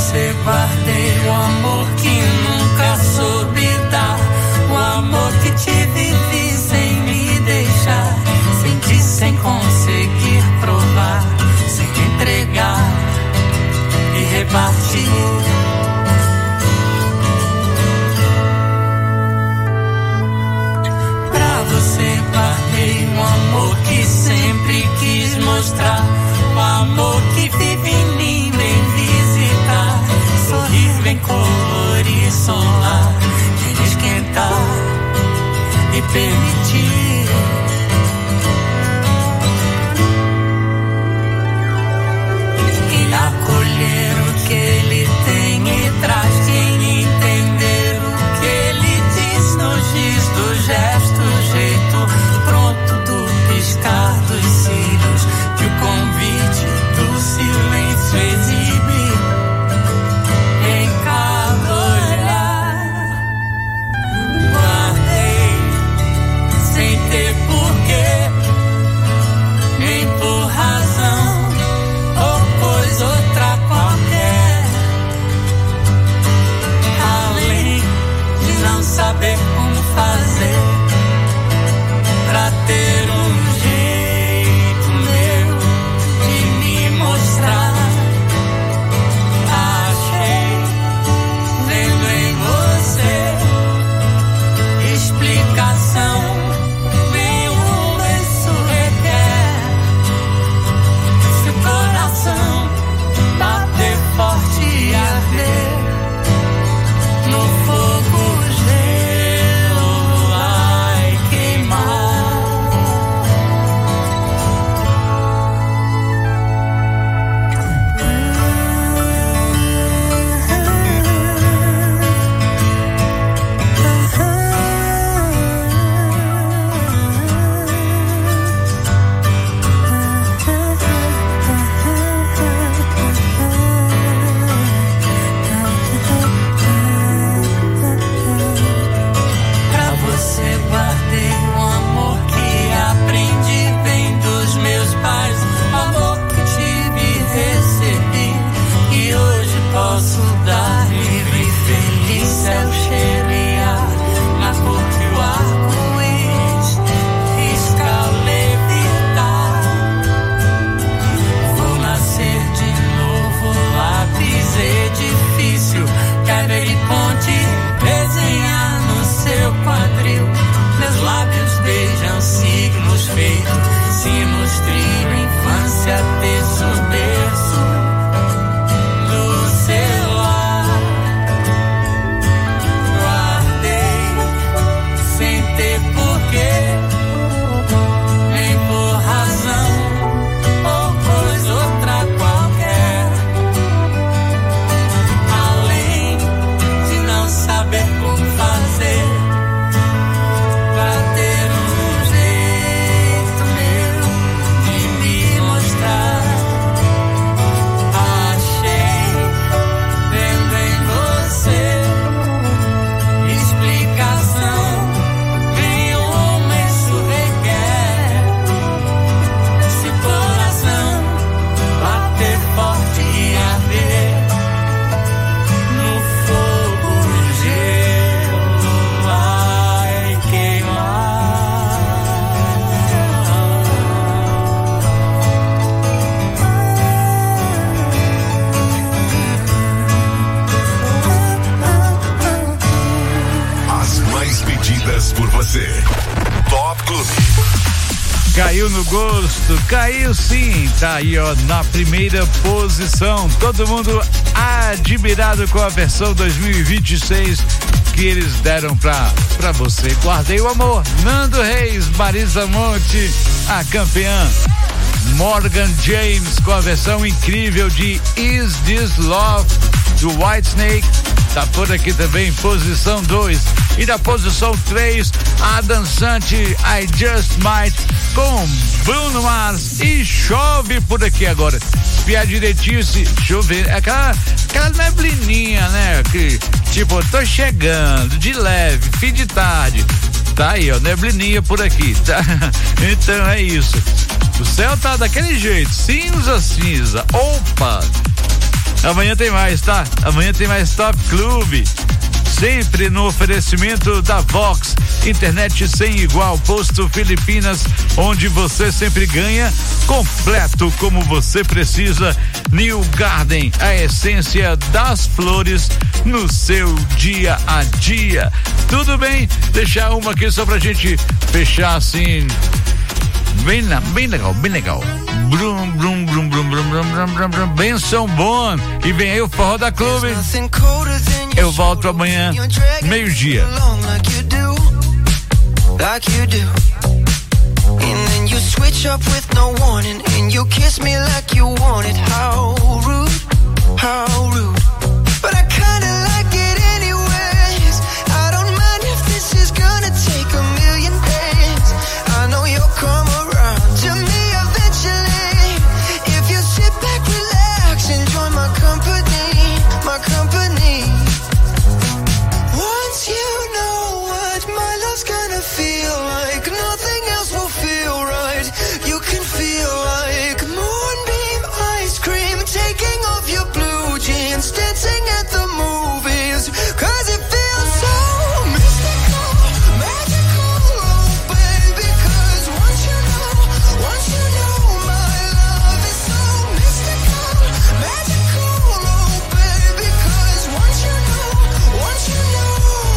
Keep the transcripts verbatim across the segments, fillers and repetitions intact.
você guardei o amor que nunca soube dar, o amor que te vivi sem me deixar, senti sem conseguir provar, sem entregar e repartir. Pra você guardei um amor que sempre quis mostrar, o amor que vive em mim, vem visitar, sorrir, vem colorir, solar, vem esquentar e permitir. E acolher o que ele tem e traz, quem entender o que ele diz, nos diz do gesto, jeito pronto do piscar dos cílios, que o convite do silêncio exibe em cada olhar. Guardei sem ter porquê, nem por razão ou coisa outra qualquer, além de não saber como fazer pra ter um jeito meu de me mostrar. Achei, vendo em você, explicação nenhuma isso requer. Se o coração bater forte e arder no fogo, gelo vai queimar. Pra você guardei um amor que aprendi, vem dos meus pais, um amor que tive e recebi, e hoje posso dar livre e feliz, céu, cheiro e ar, na cor que o arco-íris risca levitar. Vou nascer de novo, lápis, edifício, quebra e ponte, desenhar no seu quadril. Meus lábios beijam signos feitos, sinos, trio, infância, terço, berço do celular. Guardei sem ter porquê, nem por razão ou coisa outra qualquer, além de não saber como fazer pra ter um jeito meu de me mostrar. Achei, vendo em você, explicação nenhuma isso requer. Se o coração bater forte e arder no fogo, o gelo vai queimar. As mais pedidas por você. Top Clube. Caiu no gosto, caiu sim, tá aí ó, na primeira posição, todo mundo admirado com a versão dois mil e vinte e seis que eles deram pra, pra você. Guardei o amor, Nando Reis, Marisa Monte, a campeã. Morgan James com a versão incrível de Is This Love, do Whitesnake, tá por aqui também, posição dois. E na posição três, a dançante I Just Might com Bruno Mars, e chove por aqui agora. Espiar direitinho se chover, aquela, aquela neblininha, né, que tipo, tô chegando de leve, fim de tarde, tá aí ó, neblininha por aqui, tá? Então é isso. O céu tá daquele jeito, cinza, cinza. Opa! Amanhã tem mais, tá? Amanhã tem mais Top Clube. Sempre no oferecimento da Vox, internet sem igual, posto Filipinas, onde você sempre ganha, completo como você precisa. New Garden, a essência das flores no seu dia a dia. Tudo bem? Deixar uma aqui só pra gente fechar assim, bem, bem legal, bem legal. Brum, brum, brum, brum, brum, brum, brum, brum, brum. Benção bom. E vem aí o Forró da Clube. Eu volto amanhã, meio-dia. Like you do. And then you switch up with no warning. And you kiss me like you want it. How rude, how rude. But I kinda like it anyways. I don't mind if this is gonna take a million days. I know you'll come around to me eventually. If you sit back, relax, enjoy my company, my company. Once you know what my love's gonna feel like, nothing else will feel right. You can feel like moonbeam ice cream, taking off your blue jeans, dancing at the movies, cause it feels so mystical, magical, oh baby, cause once you know, once you know my love is so mystical, magical, oh baby, cause once you know, once you know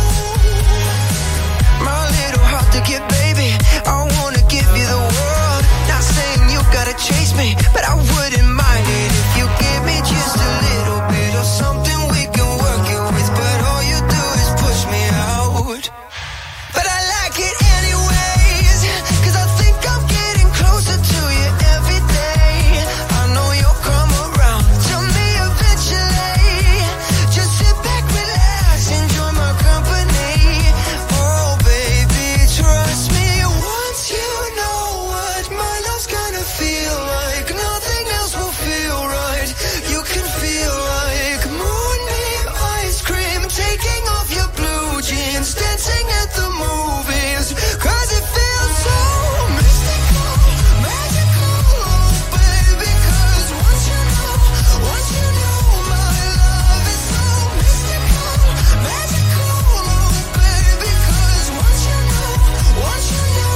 my little heart to give, baby, I wanna give you the world, not saying you gotta chase me, but I wouldn't mind it if you give me just a little bit of something we can work it with, but all you do is push me out, but I like it anyways, cause I think I'm getting closer to you every day. I know you'll come around to me eventually. Just sit back, relax, enjoy my company. Oh baby, trust me. Once you know what my love's gonna feel like, nothing else will feel right. You can feel like moonbeam ice cream, taking off your blue jeans, dancing at the movies, cause it feels so mystical, magical, oh baby, cause once you know, once you know my love is so mystical, magical, oh baby, cause once you know, once you know.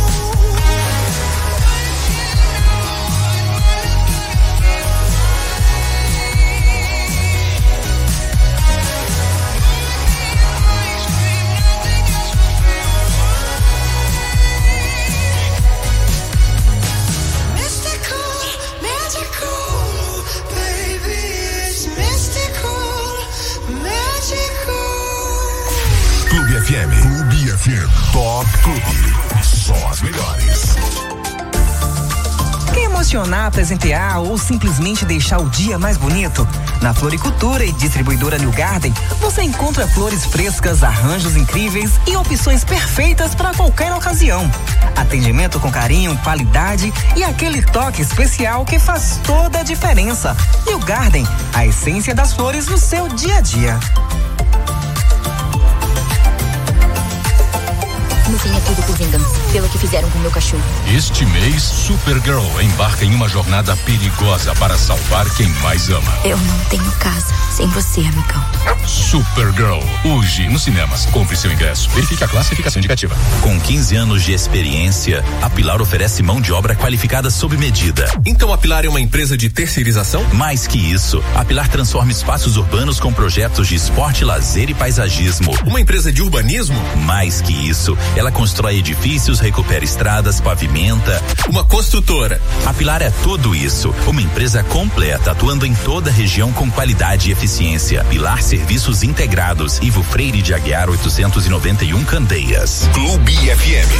Mystical, magical, baby, it's mystical, magical. Clube F M. Clube F M. Top Clube. Só as melhores. Quer emocionar, presentear ou simplesmente deixar o dia mais bonito? Na Floricultura e Distribuidora New Garden, você encontra flores frescas, arranjos incríveis e opções perfeitas para qualquer ocasião. Atendimento com carinho, qualidade e aquele toque especial que faz toda a diferença. New Garden, a essência das flores no seu dia a dia. No fim é tudo por vingança, pelo que fizeram com meu cachorro. Este mês, Supergirl embarca em uma jornada perigosa para salvar quem mais ama. Eu não tenho casa sem você, amigão. Supergirl, hoje nos cinemas. Compre seu ingresso. Verifique a classificação indicativa. Com quinze anos de experiência, a Pilar oferece mão de obra qualificada sob medida. Então a Pilar é uma empresa de terceirização? Mais que isso, a Pilar transforma espaços urbanos com projetos de esporte, lazer e paisagismo. Uma empresa de urbanismo? Mais que isso, ela constrói edifícios, recupera estradas, pavimenta. Uma construtora. A Pilar é tudo isso. Uma empresa completa, atuando em toda a região com qualidade e eficiência. Pilar Serviços Integrados. Ivo Freire de Aguiar oitocentos e noventa e um, Candeias. Clube F M.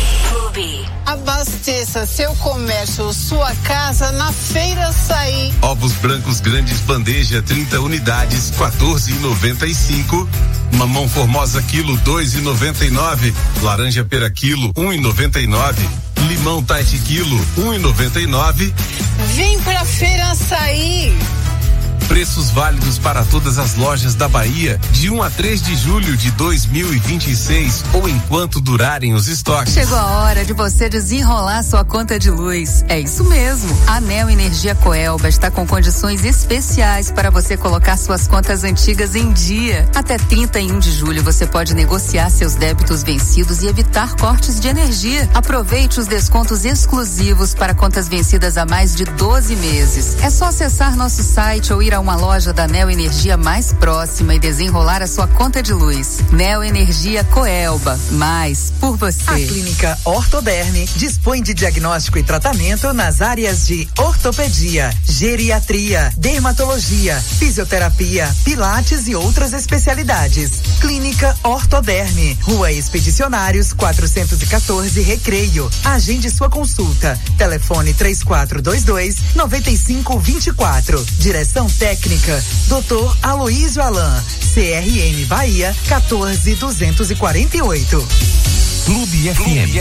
Abasteça seu comércio, sua casa na Feira Açaí. Ovos brancos grandes bandeja, trinta unidades, quatorze e noventa e cinco. Mamão formosa quilo, dois e noventa e nove. Laranja pera quilo, um e noventa e nove. Limão Tite quilo, um e noventa e nove. Vem pra Feira Açaí. Preços válidos para todas as lojas da Bahia de um a três de julho de dois mil e vinte e seis ou enquanto durarem os estoques. Chegou a hora de você desenrolar sua conta de luz. É isso mesmo. A Neo Energia Coelba está com condições especiais para você colocar suas contas antigas em dia. Até trinta e um de julho você pode negociar seus débitos vencidos e evitar cortes de energia. Aproveite os descontos exclusivos para contas vencidas há mais de doze meses. É só acessar nosso site ou ir a uma loja da Neo Energia mais próxima e desenrolar a sua conta de luz. Neo Energia Coelba, mais por você. A Clínica Ortoderme dispõe de diagnóstico e tratamento nas áreas de ortopedia, geriatria, dermatologia, fisioterapia, pilates e outras especialidades. Clínica Ortoderme, Rua Expedicionários quatrocentos e quatorze, Recreio. Agende sua consulta. Telefone três quatro dois dois, nove cinco dois quatro. Direção técnica doutor Aloísio Alain. C R M Bahia quatorze duzentos e quarenta e oito. Clube F M.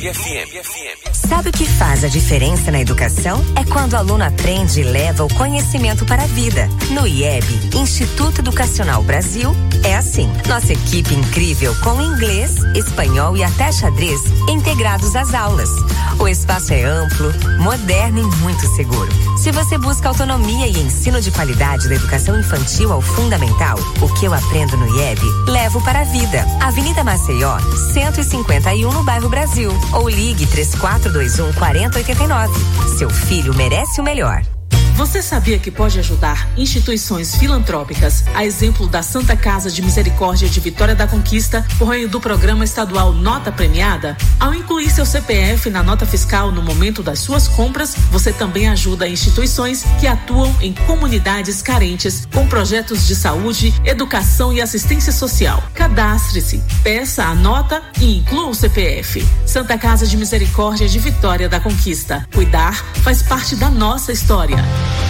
Sabe o que faz a diferença na educação? É quando o aluno aprende e leva o conhecimento para a vida. No I E B, Instituto Educacional Brasil, é assim. Nossa equipe incrível com inglês, espanhol e até xadrez integrados às aulas. O espaço é amplo, moderno e muito seguro. Se você busca autonomia e ensino de qualidade da educação infantil ao fundamental, o que eu aprendo no I E B, levo para a vida. Avenida Maceió, cento e cinquenta e um no bairro Brasil. Ou ligue três quatro dois um, quatro zero oito nove. Seu filho merece o melhor. Você sabia que pode ajudar instituições filantrópicas, a exemplo da Santa Casa de Misericórdia de Vitória da Conquista, por meio do programa estadual Nota Premiada? Ao incluir seu C P F na nota fiscal no momento das suas compras, você também ajuda instituições que atuam em comunidades carentes com projetos de saúde, educação e assistência social. Cadastre-se, peça a nota e inclua o C P F. Santa Casa de Misericórdia de Vitória da Conquista. Cuidar faz parte da nossa história.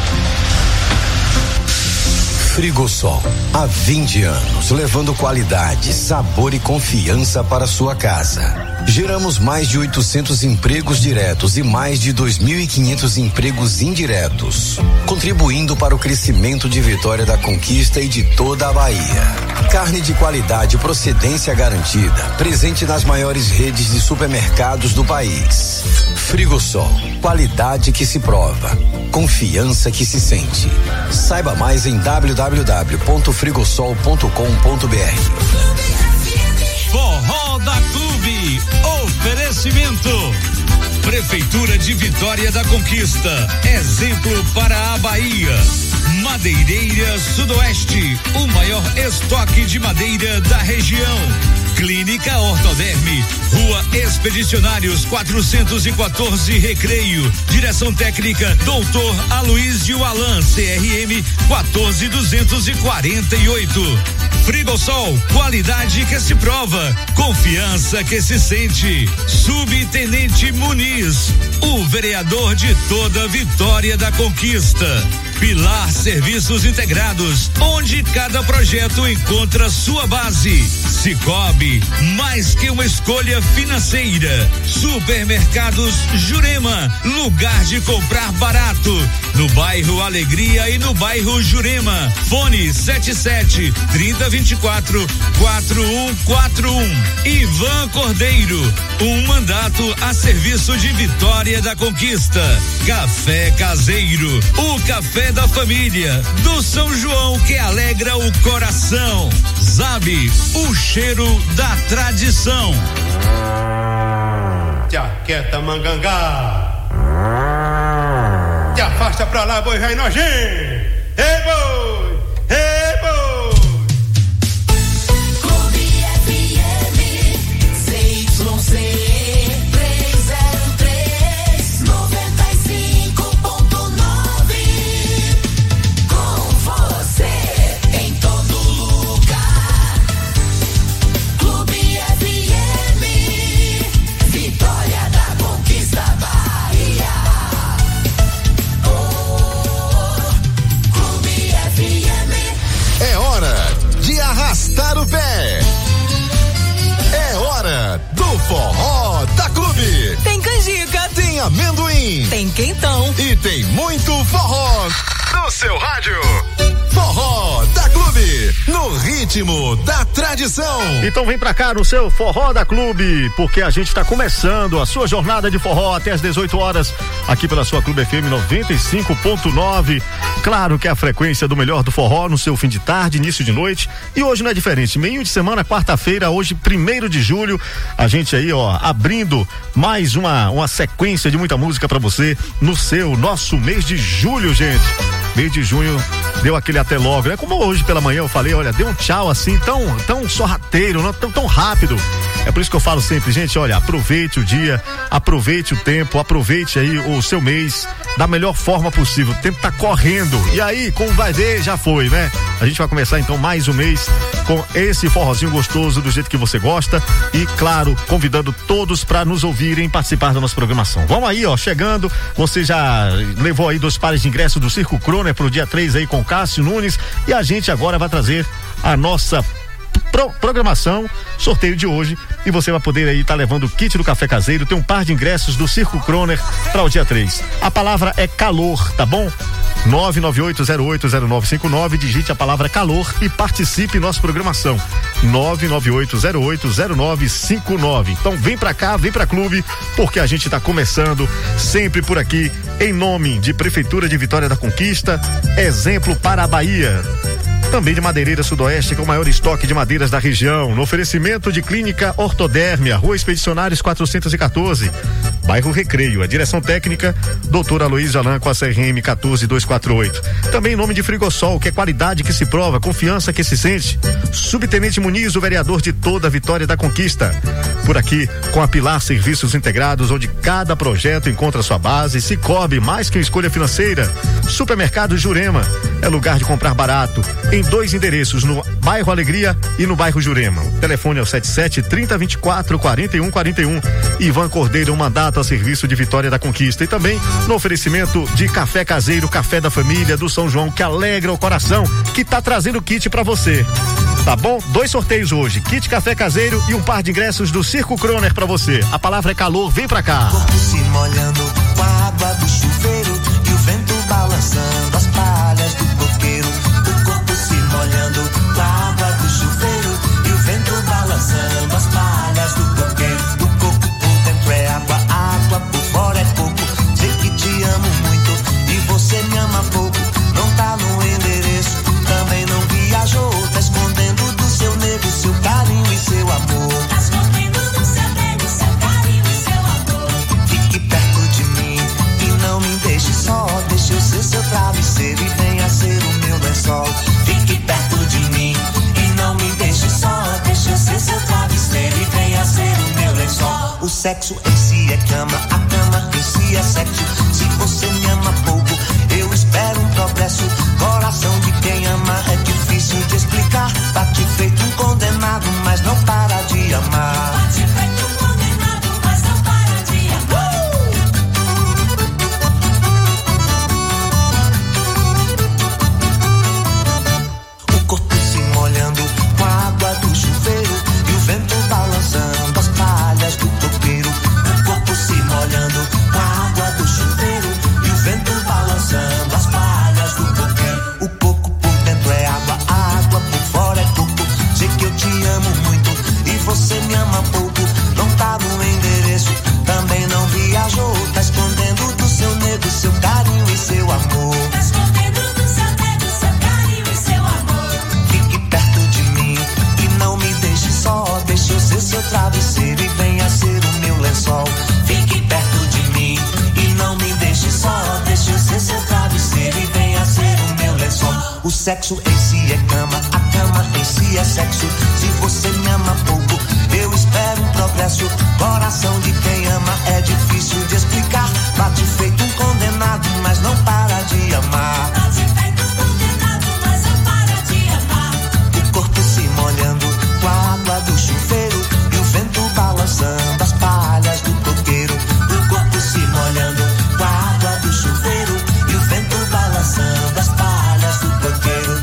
Frigosol, há vinte anos, levando qualidade, sabor e confiança para sua casa. Geramos mais de oitocentos empregos diretos e mais de dois mil e quinhentos empregos indiretos, contribuindo para o crescimento de Vitória da Conquista e de toda a Bahia. Carne de qualidade e procedência garantida, presente nas maiores redes de supermercados do país. Frigosol, qualidade que se prova, confiança que se sente. Saiba mais em w w w ponto frigosol ponto com ponto b r. Forró da Clube, oferecimento Prefeitura de Vitória da Conquista, exemplo para a Bahia. Madeireira Sudoeste, o maior estoque de madeira da região. Clínica Ortoderme, Rua Expedicionários quatrocentos e quatorze, Recreio. Direção técnica doutor Aloísio Alain, C R M quatorze duzentos e quarenta e oito. Frigosol, qualidade que se prova, confiança que se sente. Subtenente Muniz, o vereador de toda Vitória da Conquista. Pilar Serviços Integrados, onde cada projeto encontra sua base. Cicobi, mais que uma escolha financeira. Supermercados Jurema, lugar de comprar barato. No bairro Alegria e no bairro Jurema. Fone sete sete, trinta, vinte e quatro, quatro um quatro um. Ivan Cordeiro, um mandato a serviço de Vitória da Conquista. Café Caseiro, o café da família, do São João que alegra o coração. Zabi, o cheiro da tradição. Te aquieta, mangangá. Te afasta pra lá, boi rei nojinho. Ei, boi! Ei, boi! Clube F M, C Y C. Arrastar o pé. É hora do Forró da Clube. Tem canjica, tem amendoim, tem quentão e tem muito forró no seu rádio. Forró da Clube, no ritmo da tradição. Então vem pra cá no seu Forró da Clube, porque a gente tá começando a sua jornada de forró até às dezoito horas, aqui pela sua Clube F M noventa e cinco ponto nove. Claro que é a frequência do melhor do forró no seu fim de tarde, início de noite, e hoje não é diferente, meio de semana, quarta-feira, hoje primeiro de julho, a gente aí, ó, abrindo mais uma, uma sequência de muita música pra você no seu, nosso mês de julho, gente. Mês de junho deu aquele até logo, né? Como hoje pela manhã eu falei, olha, deu um tchau assim, tão, tão sorrateiro, não, tão, tão rápido. É por isso que eu falo sempre, gente, olha, aproveite o dia, aproveite o tempo, aproveite aí o seu mês da melhor forma possível. O tempo tá correndo. E aí, como vai ver, já foi, né? A gente vai começar então mais um mês com esse forrozinho gostoso do jeito que você gosta e, claro, convidando todos para nos ouvirem e participar da nossa programação. Vamos aí, ó, chegando. Você já levou aí dois pares de ingressos do Circo Croner pro dia três aí com Cássio Nunes e a gente agora vai trazer a nossa Pro, programação, sorteio de hoje, e você vai poder aí estar tá levando o kit do café caseiro, tem um par de ingressos do Circo Croner para o dia três. A palavra é calor, tá bom? nove nove oito zero oito zero nove cinco nove, digite a palavra calor e participe em nossa programação. nove nove oito zero oito zero nove cinco nove. Então vem pra cá, vem pra Clube, porque a gente tá começando sempre por aqui, em nome de Prefeitura de Vitória da Conquista, exemplo para a Bahia. Também de Madeireira Sudoeste, com o maior estoque de madeiras da região. No oferecimento de Clínica Ortodérmia, Rua Expedicionários quatrocentos e quatorze, bairro Recreio. A direção técnica, doutor Aloysio Alan, com a C R M um quatro dois quatro oito. Também em nome de Frigosol, que é qualidade que se prova, confiança que se sente. Subtenente Muniz, o vereador de toda a Vitória da Conquista. Por aqui, com a Pilar Serviços Integrados, onde cada projeto encontra sua base. Cicobi, mais que uma escolha financeira. Supermercado Jurema, é lugar de comprar barato. Em dois endereços, no bairro Alegria e no bairro Jurema. O telefone é o setenta e sete, trinta, vinte e quatro, quarenta e um, quarenta e um. Ivan Cordeiro, um mandato a serviço de Vitória da Conquista. E também no oferecimento de café caseiro, café da família do São João, que alegra o coração, que tá trazendo kit pra você. Tá bom? Dois sorteios hoje, kit café caseiro e um par de ingressos do Circo Croner pra você. A palavra é calor, vem pra cá. Corpo se molhando com a água do chuveiro e o vento balançando as palhas do coqueiro. O corpo se molhando com a água do chuveiro e o vento balançando as palhas do coqueiro. O coco por dentro é água, água por fora é coco. Sei que te amo muito e você me ama pouco. Não tá no endereço, também não viajou. Tá escondendo do seu nego seu carinho e seu amor. Tá escondendo do seu nego seu carinho e seu amor. Fique perto de mim e não me deixe só. Deixa eu ser seu travesseiro e venha ser o meu lençol. Fique perto de mim e não me deixe só. Deixa eu ser seu travesseiro e venha ser o meu lençol. O sexo em si é cama, a cama em si é sexo. Se você me ama pouco, eu espero um progresso. Coração de quem ama é difícil de explicar. Bate feito um condenado, mas não para de amar. Bate feito um condenado, mas não para de amar. O corpo se molhando com a água do chuveiro e o vento balançando as palhas do coqueiro. O corpo se molhando com a água do chuveiro e o vento balançando as palhas do coqueiro. O coco por dentro é água, água por fora é coco. Sei que eu te amo muito e você me ama pouco. Não tá no endereço, também não viajou. Tá escondendo do seu nego seu carinho e seu amor. Tá escondendo do seu nego seu carinho e seu amor. Fique perto de mim e não me deixe só. Deixa eu ser seu travesseiro e venha ser o meu lençol. Fique perto de mim e não me deixe só. Deixa eu ser seu travesseiro e venha ser o meu lençol. O sexo em si é cama, a cama em si é sexo. Se você me ama pouco, eu espero um progresso. Coração de quem ama é difícil de explicar. Bate feito um condenado, mas não para de amar. Bate feito um condenado, mas não para de amar. O corpo se molhando com a água do chuveiro e o vento balançando as palhas do coqueiro. O corpo se molhando com a água do chuveiro e o vento balançando as palhas do coqueiro.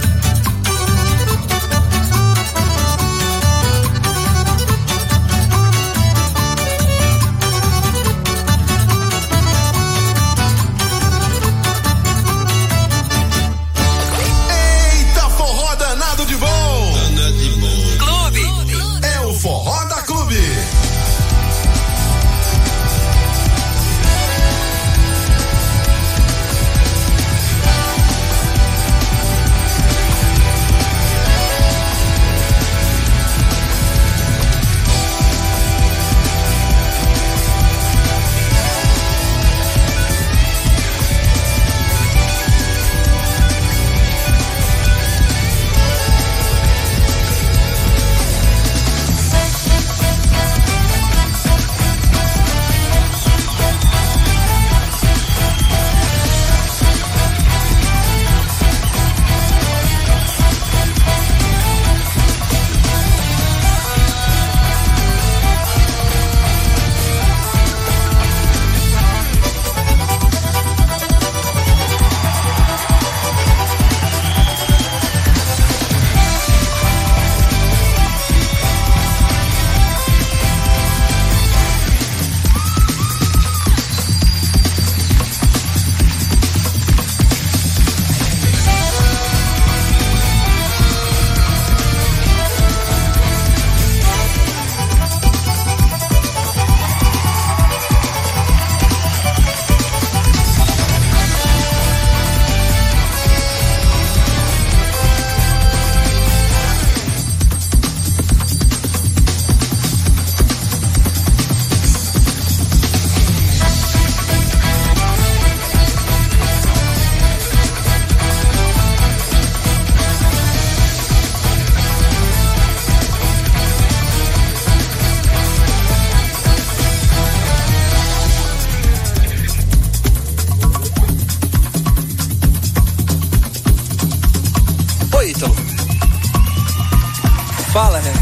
Fala, né?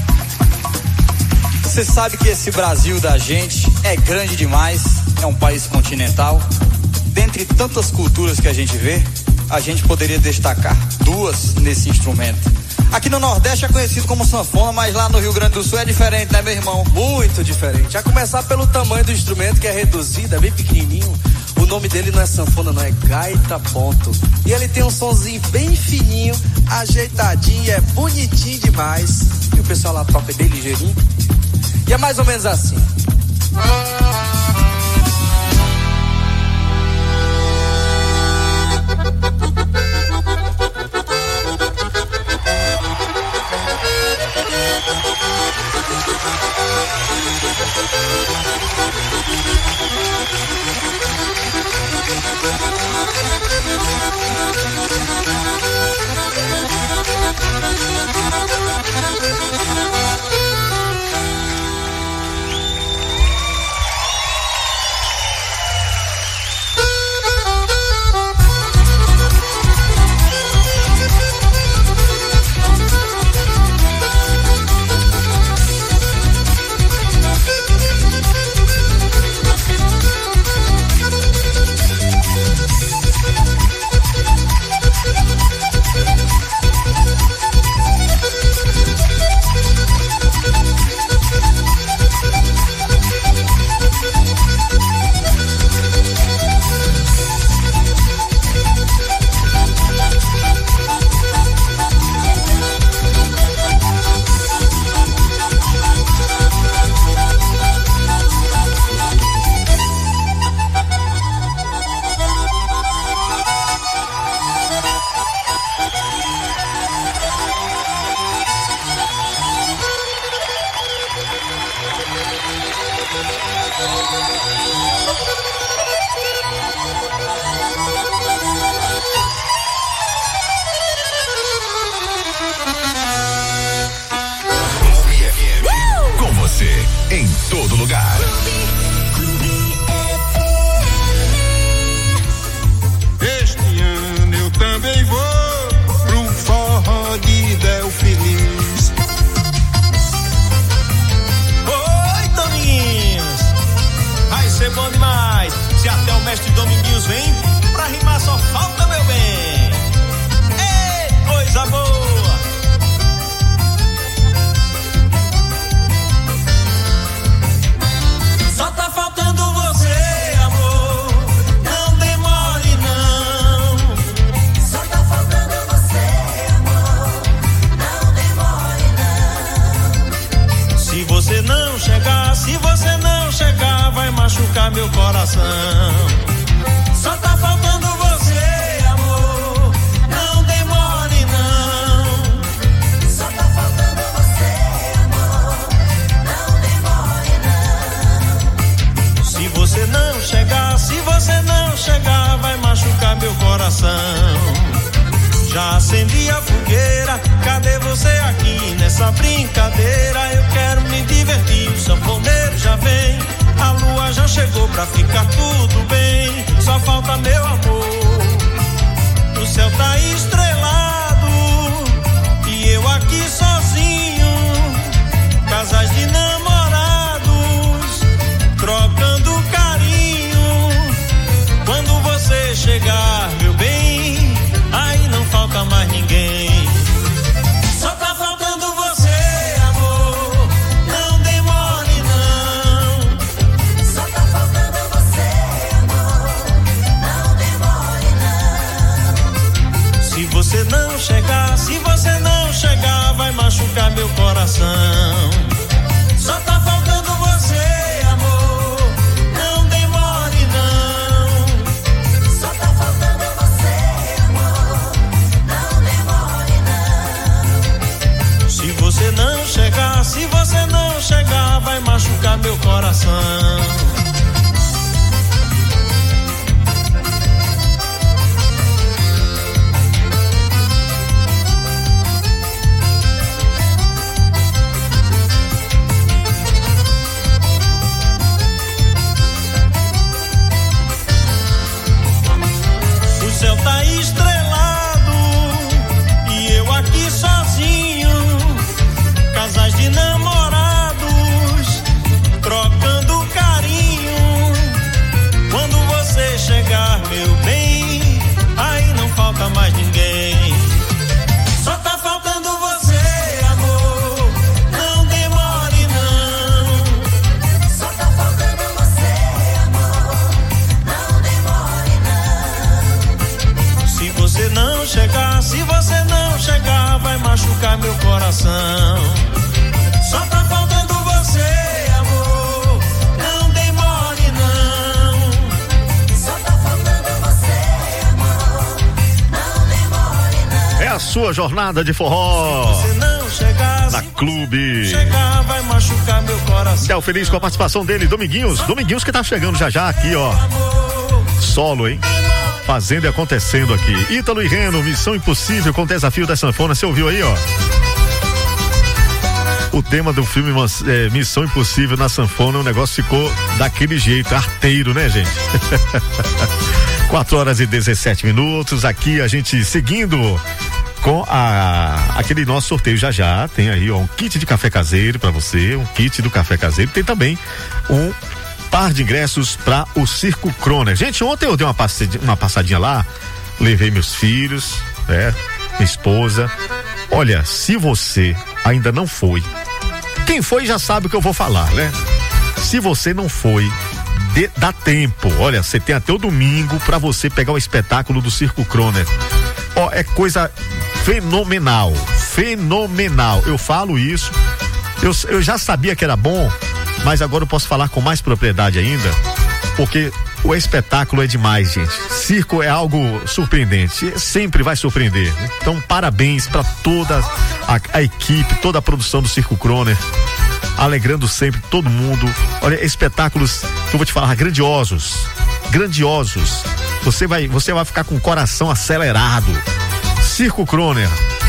Você sabe que esse Brasil da gente é grande demais, é um país continental. Dentre tantas culturas que a gente vê, a gente poderia destacar duas nesse instrumento. Aqui no Nordeste é conhecido como sanfona, mas lá no Rio Grande do Sul é diferente, né, meu irmão? Muito diferente. A começar pelo tamanho do instrumento, que é reduzido, é bem pequenininho. O nome dele não é sanfona, não, é gaita ponto. E ele tem um sonzinho bem fininho, ajeitadinho, é bonitinho demais. E o pessoal lá toca bem ligeirinho. E é mais ou menos assim. Em todo lugar. Este ano eu também vou pro forró de Del Feliz. Oi, Dominguinhos! Vai ser bom demais. Se até o mestre Dominguinhos vem, pra rimar só falta, meu bem. Ei, coisa boa! Se você não chegar, vai machucar meu coração. Só tá faltando você, amor. Não demore, não. Só tá faltando você, amor. Não demore, não. Se você não chegar, se você não chegar, vai machucar meu coração. Já acendi a fogueira, cadê você aqui nessa brincadeira? Eu quero me divertir, o sanfoneiro já vem. A lua já chegou pra ficar tudo bem. Só falta meu amor. O céu tá estrelado e eu aqui sozinho. Casais de namorados trocando carinho. Quando você chegar, meu bem, aí não falta mais ninguém. Só tá faltando você, amor. Não demore, não. Só tá faltando você, amor. Não demore, não. Se você não chegar, se você não chegar, vai machucar meu coração. Só tá faltando você, amor. Não demore, não. Só tá faltando você, amor. Se você não chegar, se você não chegar, vai machucar meu coração. O céu tá estrelado e eu aqui sozinho. sua jornada de forró na Clube. Chegar, vai machucar meu coração. Del Feliz com a participação dele, Dominguinhos. Dominguinhos que tá chegando já já aqui, ó. Solo, hein? Fazendo e acontecendo aqui. Ítalo e Reno, Missão Impossível com o Desafio da Sanfona. Você ouviu aí, ó? O tema do filme é, Missão Impossível na Sanfona, o negócio ficou daquele jeito, arteiro, né, gente? quatro horas e dezessete minutos, aqui a gente seguindo com a, aquele nosso sorteio já já, tem aí ó, um kit de café caseiro pra você, um kit do café caseiro, tem também um par de ingressos para o Circo Croner. Gente, ontem eu dei uma passadinha, uma passadinha lá, levei meus filhos, né, minha esposa. Olha, se você ainda não foi, quem foi já sabe o que eu vou falar, né? Se você não foi, dê, dá tempo. Olha, você tem até o domingo para você pegar o espetáculo do Circo Croner. Ó, é coisa fenomenal, fenomenal. Eu falo isso, eu, eu já sabia que era bom, mas agora eu posso falar com mais propriedade ainda, porque o espetáculo é demais, gente. Circo é algo surpreendente, sempre vai surpreender. Então, parabéns para toda a, a equipe, toda a produção do Circo Croner, alegrando sempre todo mundo. Olha, espetáculos que eu vou te falar, grandiosos, grandiosos. Você vai, você vai ficar com o coração acelerado. Circo Croner,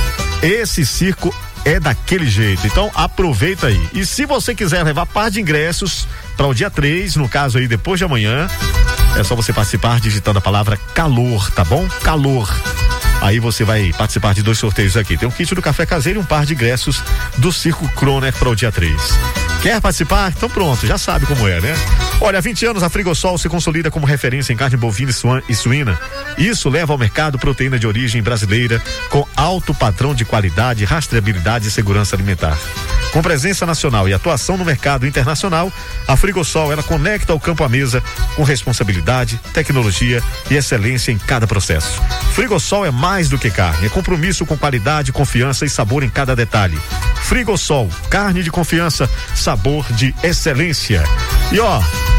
esse circo é daquele jeito, então aproveita aí. E se você quiser levar par de ingressos para o dia três, no caso aí depois de amanhã, é só você participar digitando a palavra calor, tá bom? Calor. Aí você vai participar de dois sorteios aqui. Tem um kit do café caseiro e um par de ingressos do Circo Croner para o dia três. Quer participar? Então pronto, já sabe como é, né? Olha, há vinte anos a Frigosol se consolida como referência em carne bovina e suína. Isso leva ao mercado proteína de origem brasileira com alto padrão de qualidade, rastreabilidade e segurança alimentar. Com presença nacional e atuação no mercado internacional, a Frigosol, ela conecta o campo à mesa com responsabilidade, tecnologia e excelência em cada processo. Frigosol é mais do que carne, é compromisso com qualidade, confiança e sabor em cada detalhe. Frigosol, carne de confiança, sabor de excelência. E ó,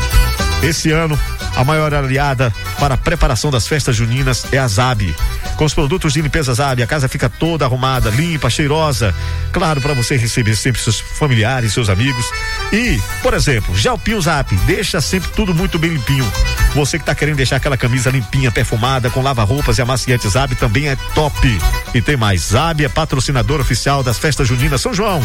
esse ano a maior aliada para a preparação das festas juninas é a Zab. Com os produtos de limpeza Zab, a casa fica toda arrumada, limpa, cheirosa. Claro, para você receber sempre seus familiares, seus amigos. E, por exemplo, Gelpinho Zap, deixa sempre tudo muito bem limpinho. Você que tá querendo deixar aquela camisa limpinha, perfumada, com lava-roupas e amaciante Zab também é top. E tem mais, Zab é patrocinador oficial das festas juninas São João,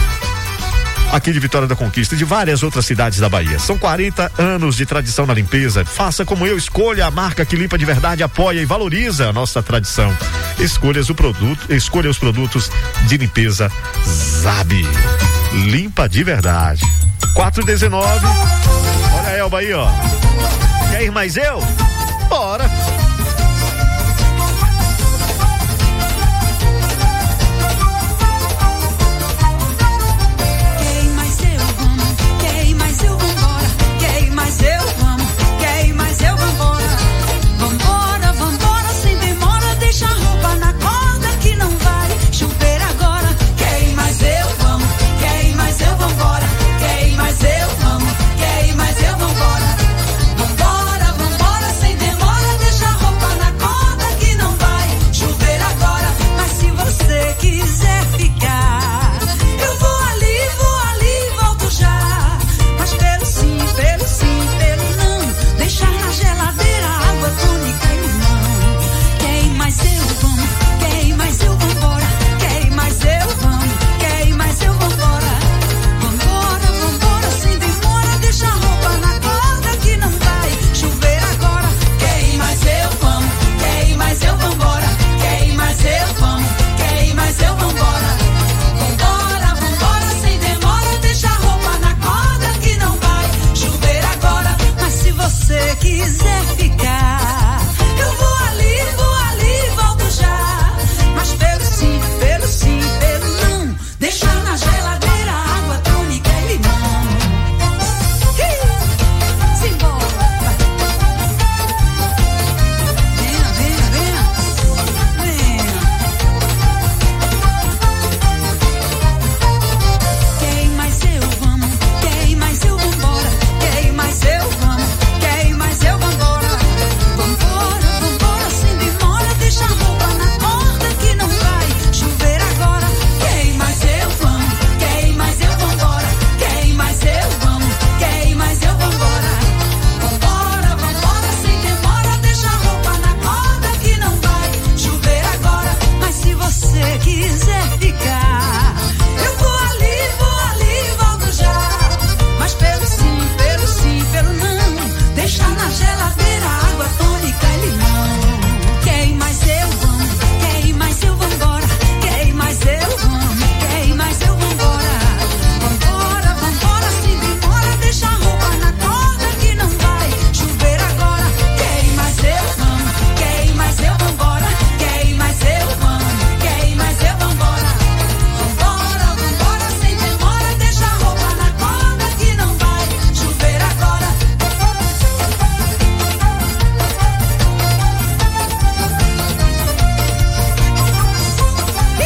aqui de Vitória da Conquista e de várias outras cidades da Bahia. São quarenta anos de tradição na limpeza. Faça como eu, escolha a marca que limpa de verdade, apoia e valoriza a nossa tradição. Escolha o produto, escolha os produtos de limpeza Zab. Limpa de verdade. quatro e dezenove. Olha a Elba aí, ó. Quer ir mais eu? Bora! Quiser ficar